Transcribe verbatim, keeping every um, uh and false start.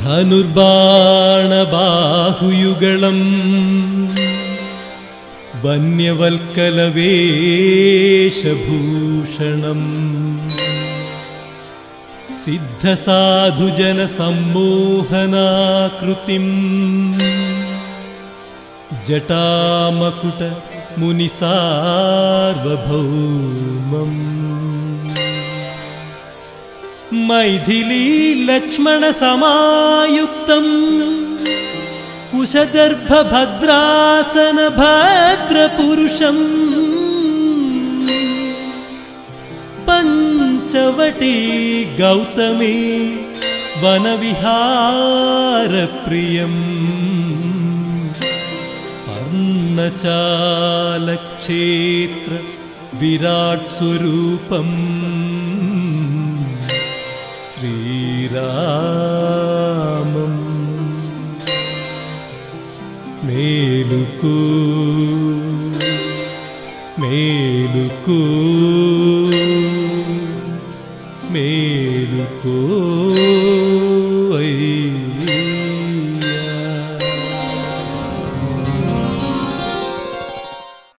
ധനുർബാണബാഹുയുഗളം വന്യവൽക്കലവേഷഭൂഷണം സിദ്ധസാധുജനസമ്മോഹനാകൃതിം ജടാമകുട മുനിസാർവഭൗമം മൈഥിലീ Lakshmana സമായുക്തം കുശദർഭഭദ്രാസന ഭദ്രപുരുഷം പഞ്ചവടീ ഗൗതമേ വനവിഹാരപ്രിയം പർണശാലക്ഷേത്ര Virat Swaroopam ശ്രീരാമം മേലുക്കൂ മേലുക്കൂ മേലുക്കൂ